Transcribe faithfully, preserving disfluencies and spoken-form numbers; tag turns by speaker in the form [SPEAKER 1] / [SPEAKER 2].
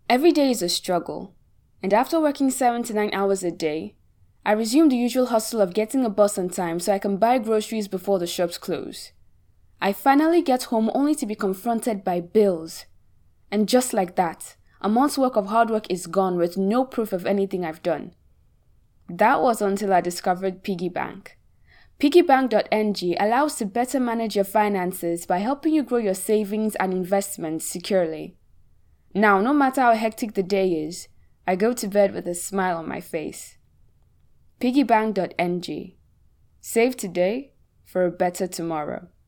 [SPEAKER 1] Every day is a struggle, and after working seven to nine hours a day, I resume the usual hustle of getting a bus on time so I can buy groceries before the shops close. I finally get home only to be confronted by bills. And just like that, a month's work of hard work is gone with no proof of anything I've done. That was until I discovered Piggy Bank. piggy bank dot n g allows to better manage your finances by helping you grow your savings and investments securely. Now, no matter how hectic the day is, I go to bed with a smile on my face. piggy bank dot n g. Save today for a better tomorrow.